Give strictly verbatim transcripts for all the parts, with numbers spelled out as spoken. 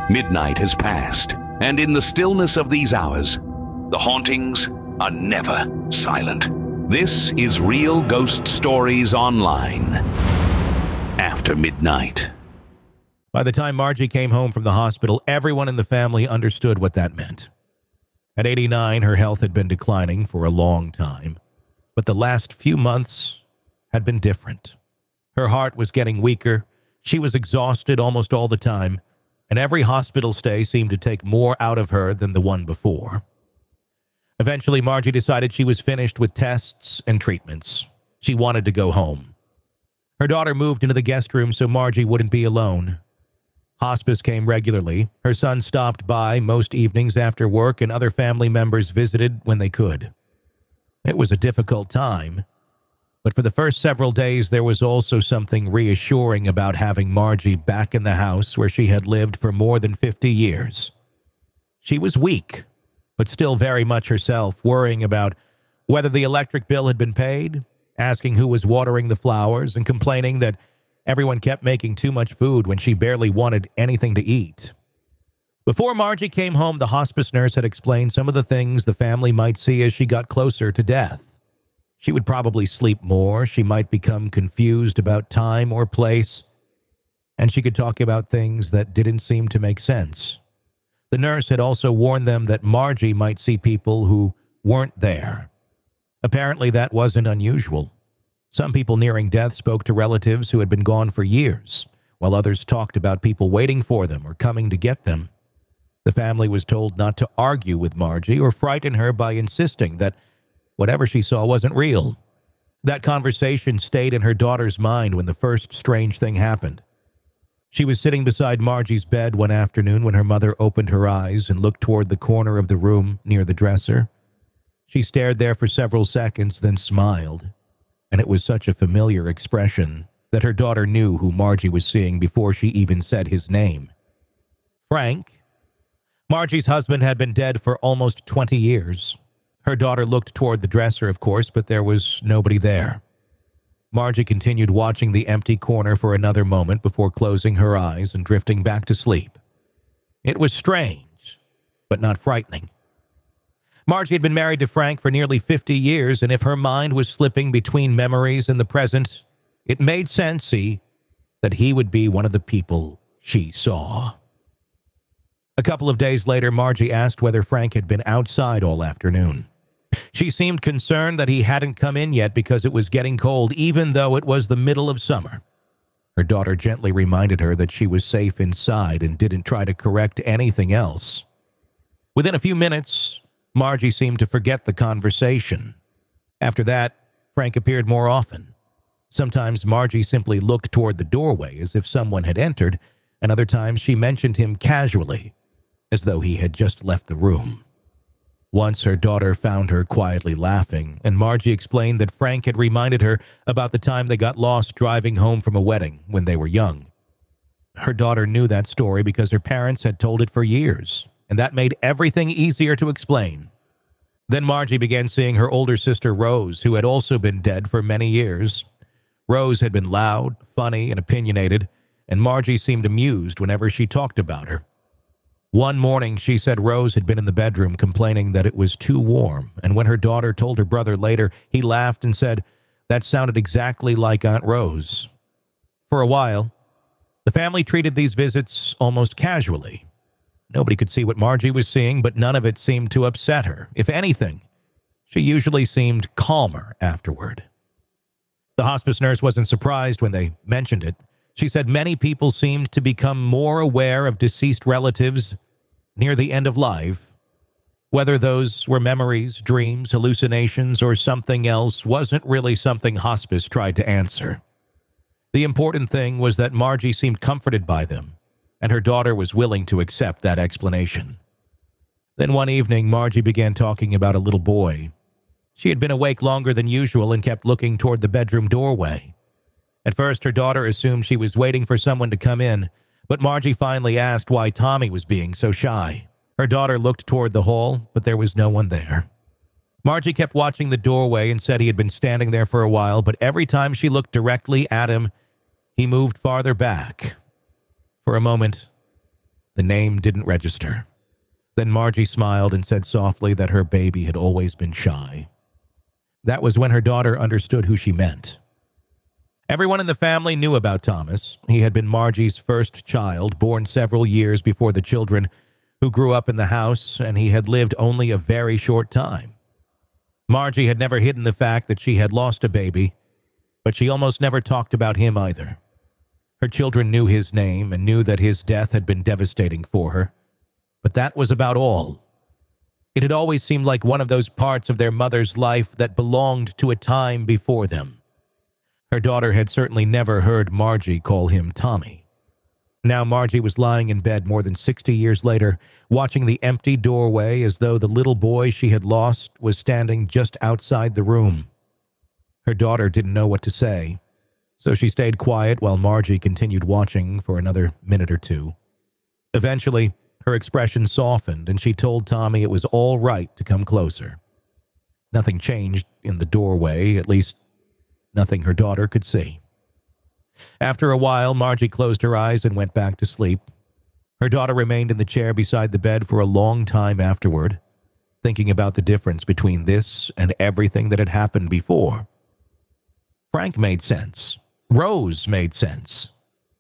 Midnight has passed, and in the stillness of these hours, the hauntings are never silent. This is Real Ghost Stories Online. After midnight. By the time Margie came home from the hospital, everyone in the family understood what that meant. At eighty-nine, her health had been declining for a long time, but the last few months had been different. Her heart was getting weaker, she was exhausted almost all the time, and every hospital stay seemed to take more out of her than the one before. Eventually, Margie decided she was finished with tests and treatments. She wanted to go home. Her daughter moved into the guest room so Margie wouldn't be alone. Hospice came regularly. Her son stopped by most evenings after work, and other family members visited when they could. It was a difficult time, but for the first several days there was also something reassuring about having Margie back in the house where she had lived for more than fifty years. She was weak, but still very much herself, worrying about whether the electric bill had been paid, asking who was watering the flowers, and complaining that everyone kept making too much food when she barely wanted anything to eat. Before Margie came home, the hospice nurse had explained some of the things the family might see as she got closer to death. She would probably sleep more, she might become confused about time or place, and she could talk about things that didn't seem to make sense. The nurse had also warned them that Margie might see people who weren't there. Apparently, that wasn't unusual. Some people nearing death spoke to relatives who had been gone for years, while others talked about people waiting for them or coming to get them. The family was told not to argue with Margie or frighten her by insisting that whatever she saw wasn't real. That conversation stayed in her daughter's mind when the first strange thing happened. She was sitting beside Margie's bed one afternoon when her mother opened her eyes and looked toward the corner of the room near the dresser. She stared there for several seconds, then smiled, and it was such a familiar expression that her daughter knew who Margie was seeing before she even said his name. Frank. Margie's husband had been dead for almost twenty years. Her daughter looked toward the dresser, of course, but there was nobody there. Margie continued watching the empty corner for another moment before closing her eyes and drifting back to sleep. It was strange, but not frightening. Margie had been married to Frank for nearly fifty years, and if her mind was slipping between memories and the present, it made sense, see, that he would be one of the people she saw. A couple of days later, Margie asked whether Frank had been outside all afternoon. She seemed concerned that he hadn't come in yet because it was getting cold, even though it was the middle of summer. Her daughter gently reminded her that she was safe inside and didn't try to correct anything else. Within a few minutes, Margie seemed to forget the conversation. After that, Frank appeared more often. Sometimes Margie simply looked toward the doorway as if someone had entered, and other times she mentioned him casually, as though he had just left the room. Once her daughter found her quietly laughing, and Margie explained that Frank had reminded her about the time they got lost driving home from a wedding when they were young. Her daughter knew that story because her parents had told it for years, and that made everything easier to explain. Then Margie began seeing her older sister Rose, who had also been dead for many years. Rose had been loud, funny, and opinionated, and Margie seemed amused whenever she talked about her. One morning, she said Rose had been in the bedroom complaining that it was too warm, and when her daughter told her brother later, he laughed and said, "That sounded exactly like Aunt Rose." For a while, the family treated these visits almost casually. Nobody could see what Margie was seeing, but none of it seemed to upset her. If anything, she usually seemed calmer afterward. The hospice nurse wasn't surprised when they mentioned it. She said many people seemed to become more aware of deceased relatives near the end of life. Whether those were memories, dreams, hallucinations, or something else wasn't really something hospice tried to answer. The important thing was that Margie seemed comforted by them, and her daughter was willing to accept that explanation. Then one evening, Margie began talking about a little boy. She had been awake longer than usual and kept looking toward the bedroom doorway. At first, her daughter assumed she was waiting for someone to come in, but Margie finally asked why Tommy was being so shy. Her daughter looked toward the hall, but there was no one there. Margie kept watching the doorway and said he had been standing there for a while, but every time she looked directly at him, he moved farther back. For a moment, The name didn't register. Then Margie smiled and said softly that her baby had always been shy. That was when her daughter understood who she meant. Everyone in the family knew about Thomas. He had been Margie's first child, born several years before the children who grew up in the house, and he had lived only a very short time. Margie had never hidden the fact that she had lost a baby, but she almost never talked about him either. Her children knew his name and knew that his death had been devastating for her, but that was about all. It had always seemed like one of those parts of their mother's life that belonged to a time before them. Her daughter had certainly never heard Margie call him Tommy. Now Margie was lying in bed more than sixty years later, watching the empty doorway as though the little boy she had lost was standing just outside the room. Her daughter didn't know what to say, so she stayed quiet while Margie continued watching for another minute or two. Eventually, her expression softened, and she told Tommy it was all right to come closer. Nothing changed in the doorway, at least nothing her daughter could see. After a while, Margie closed her eyes and went back to sleep. Her daughter remained in the chair beside the bed for a long time afterward, thinking about the difference between this and everything that had happened before. Frank made sense. Rose made sense.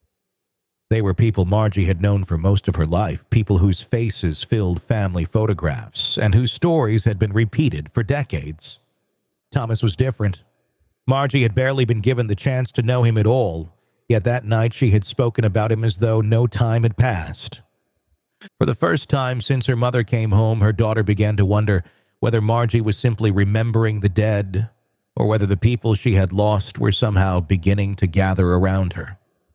They were people Margie had known for most of her life, people whose faces filled family photographs and whose stories had been repeated for decades. Thomas was different. Margie had barely been given the chance to know him at all, yet that night she had spoken about him as though no time had passed. For the first time since her mother came home, her daughter began to wonder whether Margie was simply remembering the dead, or whether the people she had lost were somehow beginning to gather around her.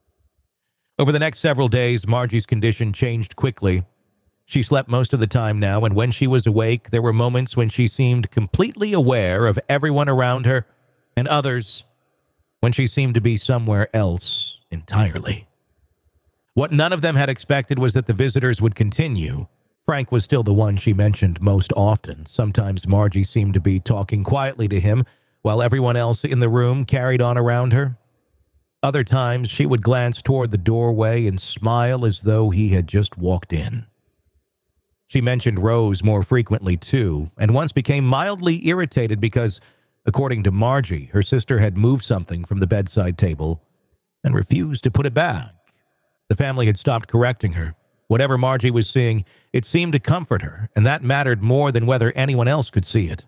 Over the next several days, Margie's condition changed quickly. She slept most of the time now, and when she was awake, there were moments when she seemed completely aware of everyone around her, and others when she seemed to be somewhere else entirely. What none of them had expected was that the visitors would continue. Frank was still the one she mentioned most often. Sometimes Margie seemed to be talking quietly to him, while everyone else in the room carried on around her. Other times, she would glance toward the doorway and smile as though he had just walked in. She mentioned Rose more frequently, too, and once became mildly irritated because, according to Margie, her sister had moved something from the bedside table and refused to put it back. The family had stopped correcting her. Whatever Margie was seeing, it seemed to comfort her, and that mattered more than whether anyone else could see it.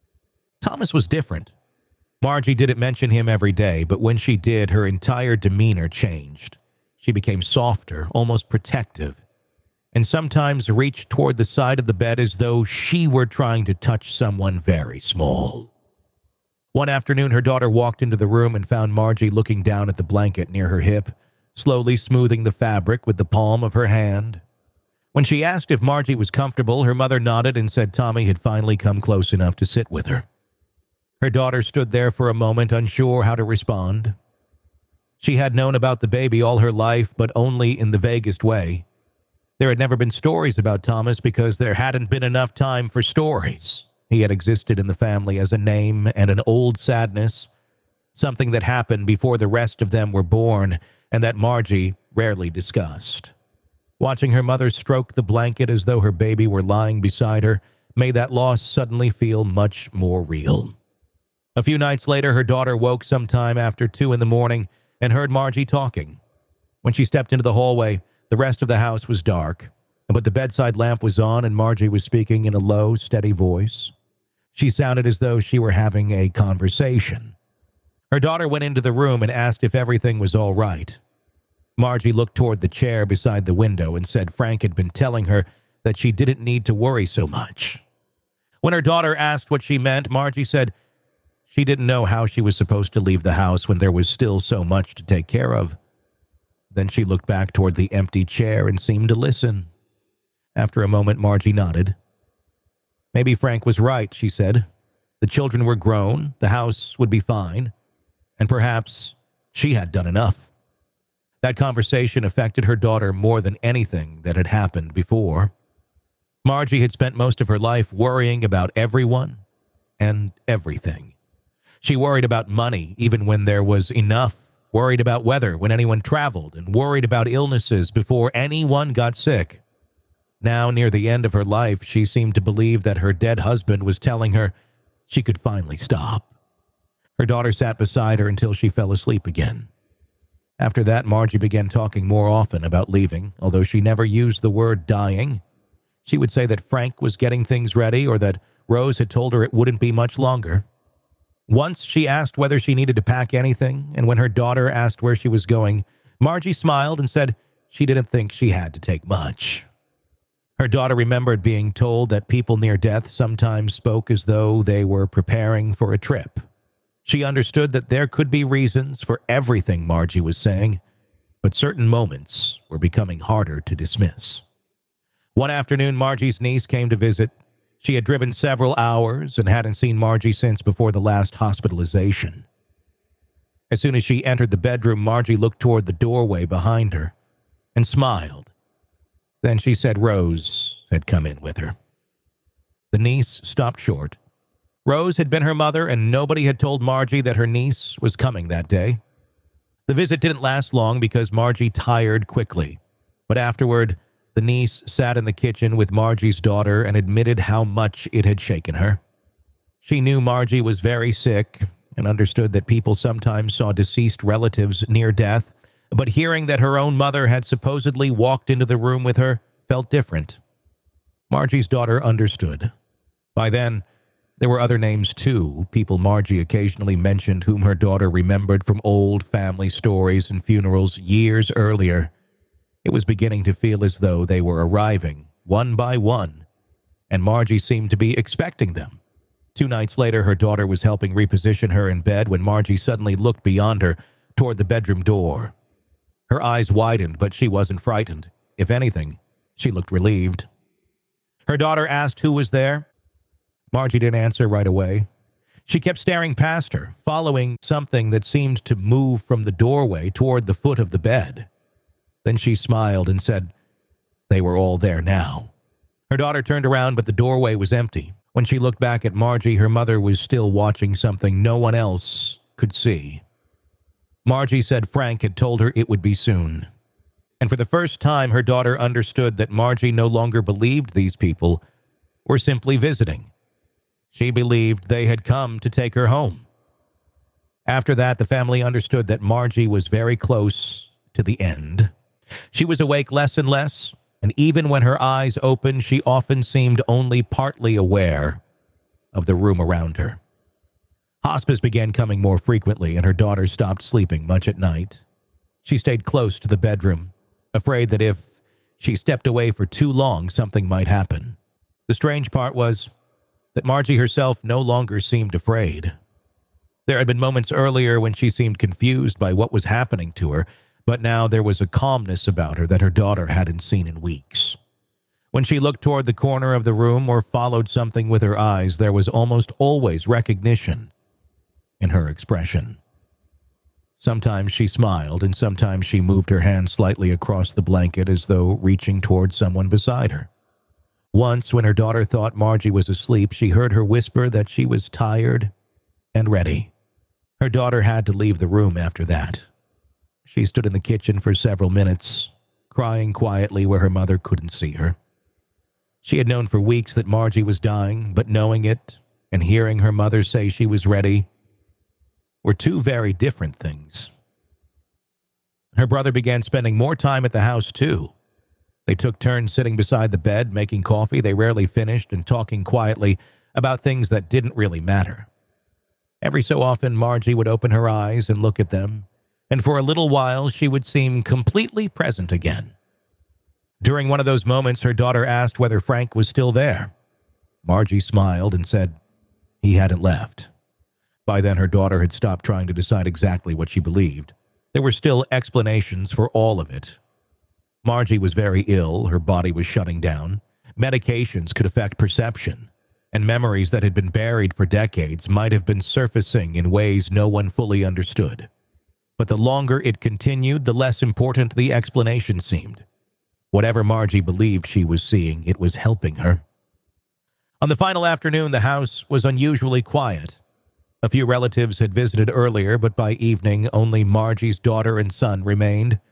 Thomas was different. Margie didn't mention him every day, but when she did, her entire demeanor changed. She became softer, almost protective, and sometimes reached toward the side of the bed as though she were trying to touch someone very small. One afternoon, her daughter walked into the room and found Margie looking down at the blanket near her hip, slowly smoothing the fabric with the palm of her hand. When she asked if Margie was comfortable, her mother nodded and said Tommy had finally come close enough to sit with her. Her daughter stood there for a moment, unsure how to respond. She had known about the baby all her life, but only in the vaguest way. There had never been stories about Thomas because there hadn't been enough time for stories. He had existed in the family as a name and an old sadness, something that happened before the rest of them were born and that Margie rarely discussed. Watching her mother stroke the blanket as though her baby were lying beside her made that loss suddenly feel much more real. A few nights later, her daughter woke sometime after two in the morning and heard Margie talking. When she stepped into the hallway, the rest of the house was dark, but the bedside lamp was on and Margie was speaking in a low, steady voice. She sounded as though she were having a conversation. Her daughter went into the room and asked if everything was all right. Margie looked toward the chair beside the window and said Frank had been telling her that she didn't need to worry so much. When her daughter asked what she meant, Margie said she didn't know how she was supposed to leave the house when there was still so much to take care of. Then she looked back toward the empty chair and seemed to listen. After a moment, Margie nodded. Maybe Frank was right, she said. The children were grown, the house would be fine, and perhaps she had done enough. That conversation affected her daughter more than anything that had happened before. Margie had spent most of her life worrying about everyone and everything. She worried about money even when there was enough, worried about weather when anyone traveled, and worried about illnesses before anyone got sick. Now, near the end of her life, she seemed to believe that her dead husband was telling her she could finally stop. Her daughter sat beside her until she fell asleep again. After that, Margie began talking more often about leaving, although she never used the word dying. She would say that Frank was getting things ready or that Rose had told her it wouldn't be much longer. Once she asked whether she needed to pack anything, and when her daughter asked where she was going, Margie smiled and said she didn't think she had to take much. Her daughter remembered being told that people near death sometimes spoke as though they were preparing for a trip. She understood that there could be reasons for everything Margie was saying, but certain moments were becoming harder to dismiss. One afternoon, Margie's niece came to visit. She had driven several hours and hadn't seen Margie since before the last hospitalization. As soon as she entered the bedroom, Margie looked toward the doorway behind her and smiled. Then she said Rose had come in with her. The niece stopped short. Rose had been her mother, and nobody had told Margie that her niece was coming that day. The visit didn't last long because Margie tired quickly, but afterward, the niece sat in the kitchen with Margie's daughter and admitted how much it had shaken her. She knew Margie was very sick and understood that people sometimes saw deceased relatives near death, but hearing that her own mother had supposedly walked into the room with her felt different. Margie's daughter understood. By then, there were other names too, people Margie occasionally mentioned whom her daughter remembered from old family stories and funerals years earlier. It was beginning to feel as though they were arriving, one by one, and Margie seemed to be expecting them. Two nights later, her daughter was helping reposition her in bed when Margie suddenly looked beyond her toward the bedroom door. Her eyes widened, but she wasn't frightened. If anything, she looked relieved. Her daughter asked who was there. Margie didn't answer right away. She kept staring past her, following something that seemed to move from the doorway toward the foot of the bed. Then she smiled and said they were all there now. Her daughter turned around, but the doorway was empty. When she looked back at Margie, her mother was still watching something no one else could see. Margie said Frank had told her it would be soon. And for the first time, her daughter understood that Margie no longer believed these people were simply visiting. She believed they had come to take her home. After that, the family understood that Margie was very close to the end. She was awake less and less, and even when her eyes opened, she often seemed only partly aware of the room around her. Hospice began coming more frequently, and her daughter stopped sleeping much at night. She stayed close to the bedroom, afraid that if she stepped away for too long, something might happen. The strange part was that Margie herself no longer seemed afraid. There had been moments earlier when she seemed confused by what was happening to her, but now there was a calmness about her that her daughter hadn't seen in weeks. When she looked toward the corner of the room or followed something with her eyes, there was almost always recognition in her expression. Sometimes she smiled, and sometimes she moved her hand slightly across the blanket as though reaching toward someone beside her. Once, when her daughter thought Margie was asleep, she heard her whisper that she was tired and ready. Her daughter had to leave the room after that. She stood in the kitchen for several minutes, crying quietly where her mother couldn't see her. She had known for weeks that Margie was dying, but knowing it and hearing her mother say she was ready were two very different things. Her brother began spending more time at the house, too. They took turns sitting beside the bed, making coffee they rarely finished, and talking quietly about things that didn't really matter. Every so often, Margie would open her eyes and look at them, and for a little while she would seem completely present again. During one of those moments, her daughter asked whether Frank was still there. Margie smiled and said he hadn't left. By then, her daughter had stopped trying to decide exactly what she believed. There were still explanations for all of it. Margie was very ill, her body was shutting down. Medications could affect perception, and memories that had been buried for decades might have been surfacing in ways no one fully understood. But the longer it continued, the less important the explanation seemed. Whatever Margie believed she was seeing, it was helping her. On the final afternoon, the house was unusually quiet. A few relatives had visited earlier, but by evening, only Margie's daughter and son remained.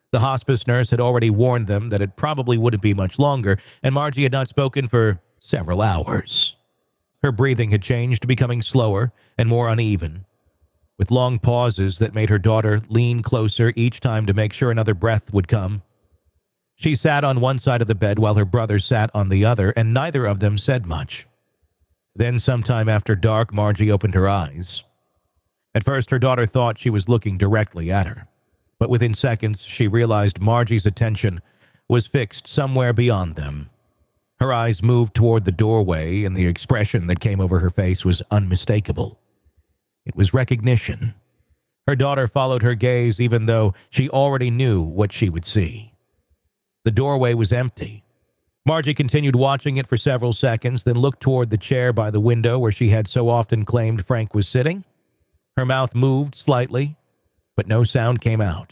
The hospice nurse had already warned them that it probably wouldn't be much longer, and Margie had not spoken for several hours. Her breathing had changed, becoming slower and more uneven, with long pauses that made her daughter lean closer each time to make sure another breath would come. She sat on one side of the bed while her brother sat on the other, and neither of them said much. Then, sometime after dark, Margie opened her eyes. At first, her daughter thought she was looking directly at her, but within seconds, she realized Margie's attention was fixed somewhere beyond them. Her eyes moved toward the doorway, and the expression that came over her face was unmistakable. It was recognition. Her daughter followed her gaze even though she already knew what she would see. The doorway was empty. Margie continued watching it for several seconds, then looked toward the chair by the window where she had so often claimed Frank was sitting. Her mouth moved slightly, but no sound came out.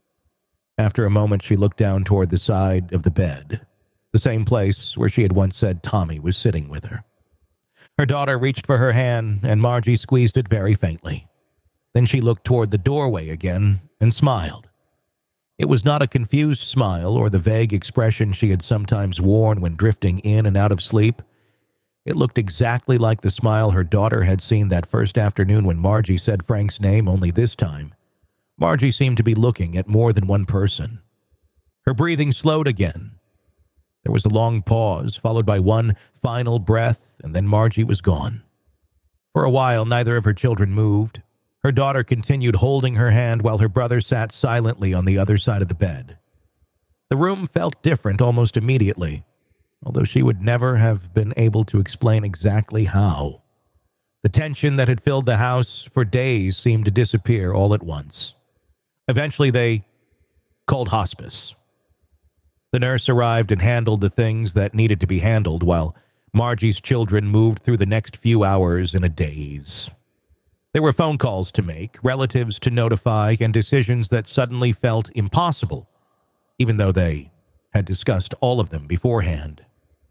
After a moment, she looked down toward the side of the bed, the same place where she had once said Tommy was sitting with her. Her daughter reached for her hand, and Margie squeezed it very faintly. Then she looked toward the doorway again and smiled. It was not a confused smile or the vague expression she had sometimes worn when drifting in and out of sleep. It looked exactly like the smile her daughter had seen that first afternoon when Margie said Frank's name, only this time Margie seemed to be looking at more than one person. Her breathing slowed again. There was a long pause, followed by one final breath, and then Margie was gone. For a while, neither of her children moved. Her daughter continued holding her hand while her brother sat silently on the other side of the bed. The room felt different almost immediately, although she would never have been able to explain exactly how. The tension that had filled the house for days seemed to disappear all at once. Eventually, they called hospice. The nurse arrived and handled the things that needed to be handled while Margie's children moved through the next few hours in a daze. There were phone calls to make, relatives to notify, and decisions that suddenly felt impossible, even though they had discussed all of them beforehand.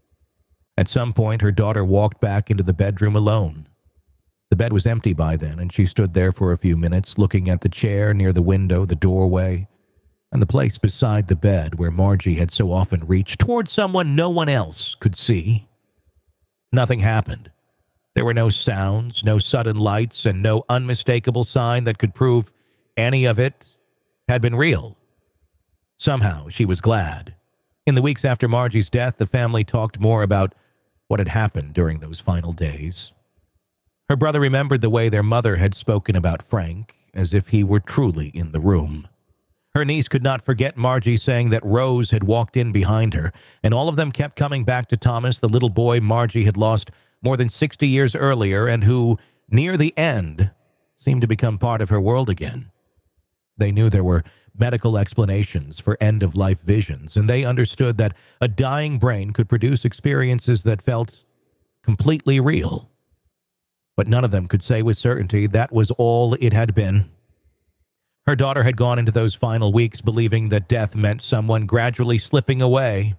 At some point, her daughter walked back into the bedroom alone. The bed was empty by then, and she stood there for a few minutes, looking at the chair near the window, the doorway, and the place beside the bed where Margie had so often reached toward someone no one else could see. Nothing happened. There were no sounds, no sudden lights, and no unmistakable sign that could prove any of it had been real. Somehow, she was glad. In the weeks after Margie's death, the family talked more about what had happened during those final days. Her brother remembered the way their mother had spoken about Frank, as if he were truly in the room. Her niece could not forget Margie saying that Rose had walked in behind her, and all of them kept coming back to Thomas, the little boy Margie had lost more than sixty years earlier and who, near the end, seemed to become part of her world again. They knew there were medical explanations for end-of-life visions, and they understood that a dying brain could produce experiences that felt completely real. But none of them could say with certainty that was all it had been. Her daughter had gone into those final weeks believing that death meant someone gradually slipping away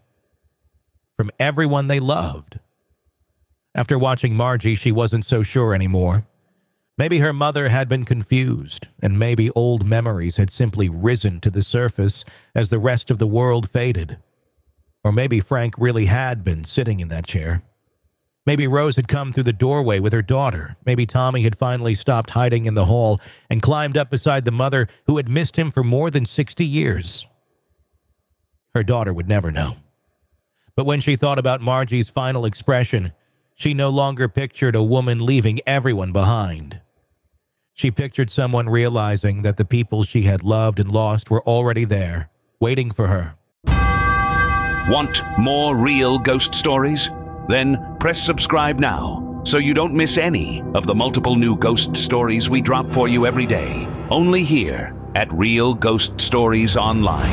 from everyone they loved. After watching Margie, she wasn't so sure anymore. Maybe her mother had been confused, and maybe old memories had simply risen to the surface as the rest of the world faded. Or maybe Frank really had been sitting in that chair. Maybe Rose had come through the doorway with her daughter. Maybe Tommy had finally stopped hiding in the hall and climbed up beside the mother who had missed him for more than sixty years. Her daughter would never know. But when she thought about Margie's final expression, she no longer pictured a woman leaving everyone behind. She pictured someone realizing that the people she had loved and lost were already there, waiting for her. Want more real ghost stories? Then press subscribe now so you don't miss any of the multiple new ghost stories we drop for you every day. Only here at Real Ghost Stories Online.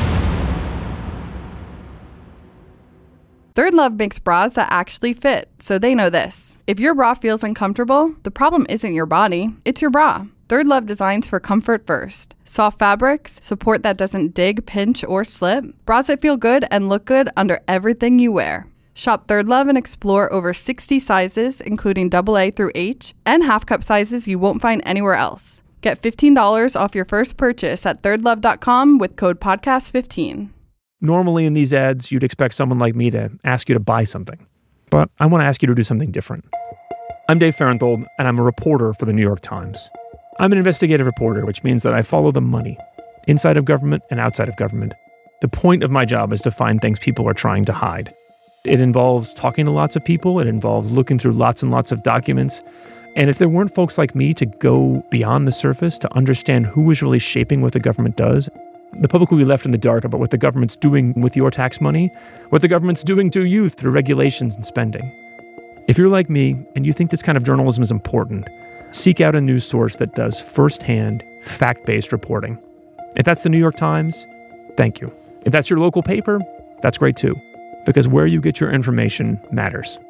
Third Love makes bras that actually fit, so they know this. If your bra feels uncomfortable, the problem isn't your body, it's your bra. Third Love designs for comfort first. Soft fabrics, support that doesn't dig, pinch, or slip. Bras that feel good and look good under everything you wear. Shop Third Love and explore over sixty sizes, including double A through H, and half cup sizes you won't find anywhere else. Get fifteen dollars off your first purchase at third love dot com with code podcast fifteen. Normally in these ads, you'd expect someone like me to ask you to buy something. But I want to ask you to do something different. I'm Dave Farenthold, and I'm a reporter for the New York Times. I'm an investigative reporter, which means that I follow the money, inside of government and outside of government. The point of my job is to find things people are trying to hide. It involves talking to lots of people. It involves looking through lots and lots of documents. And if there weren't folks like me to go beyond the surface to understand who is really shaping what the government does, the public will be left in the dark about what the government's doing with your tax money, what the government's doing to you through regulations and spending. If you're like me and you think this kind of journalism is important, seek out a news source that does firsthand, fact-based reporting. If that's the New York Times, thank you. If that's your local paper, that's great too, because where you get your information matters.